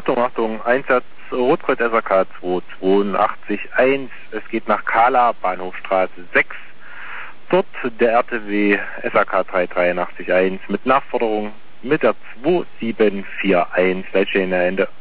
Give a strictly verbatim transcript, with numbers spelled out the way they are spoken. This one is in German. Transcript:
Achtung, Achtung, Einsatz Rotkreuz S A K zwei zwei acht eins. Es geht nach Kala, Bahnhofstraße sechs. Dort der R T W S A K drei drei acht eins mit Nachforderung mit der zwei sieben vier eins. Leitstelle Ende.